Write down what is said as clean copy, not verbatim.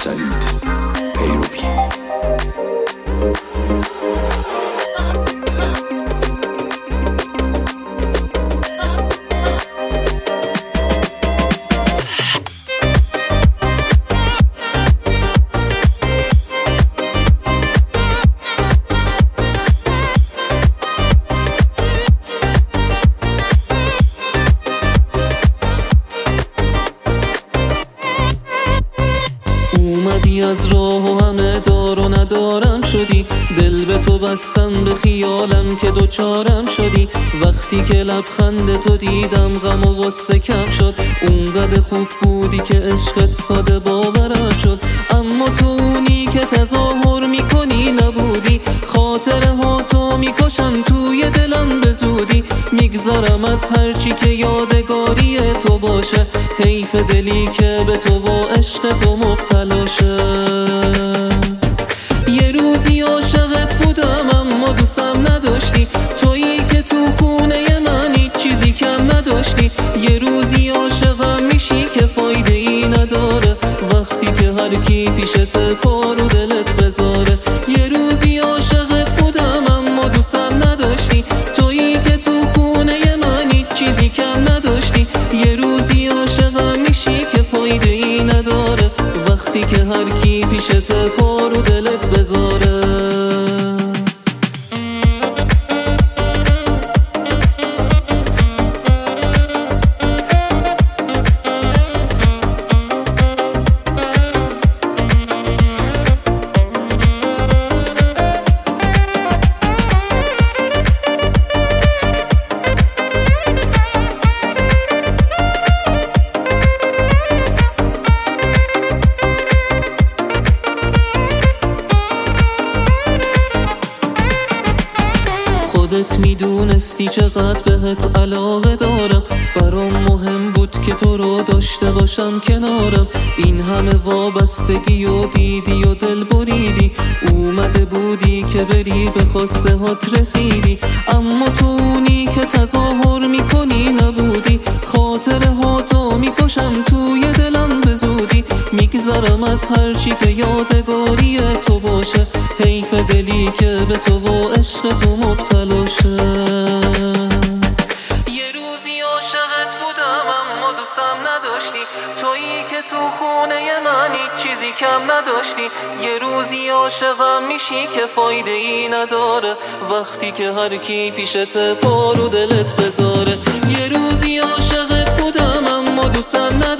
سعید پیروی. اومدی از راه و همه دار و ندارم شدی، دل به تو بستم به خیالم که دوچارم شدی. وقتی که لبخند تو دیدم غم و غصه کم شد، اونقدر خوب بودی که عشقت ساده باورم شد. اما تو اونی که تظاهر میکنی نبودی، خاطره ها تو میکشم توی دلم به زودی. میگذارم از هرچی که یادگاری تو باشه، حیف دلی که به تو و عشق تو مبتلا شه. یه روزی عاشقت بودم اما دوستم نداشتی، تویی که تو خونه من هیچ چیزی کم نداشتی. یه روزی عاشقم میشی که فایده ای نداره، وقتی که هر کی پیشت پا رو دلت بذاره. یه روزی عاشقت بودم اما دوستم نداشتی، تویی که تو خونه من هیچ چیزی کم نداشتی. یه روزی عاشقم میشی که فایده ای نداره، وقتی که هر کی پیشت پا رو دلت بذاره. خودت میدونستی چقدر بهت علاقه دارم، برام مهم بود که تو رو داشته باشم کنارم. این همه وابستگی و دیدی و دل بریدی، اومده بودی که بری به خواسته هات رسیدی. اما تو اونی که تظاهر میکنی نبودی، خاطره ها تو میکشم توی دلم به زودی. میگذارم از هرچی که یادگاری تو باشه، حیف دلی که به تو و عشق تو مبتلا شه. یه روزی عاشقت بودم اما دوستم نداشتی، تویی که تو خونه من هیچ چیزی کم نداشتی. یه روزی عاشقم میشی که فایده ای نداره، وقتی که هر کی پیشت پا رو دلت بذاره. یه روزی عاشقت بودم اما دوستم نداشتی،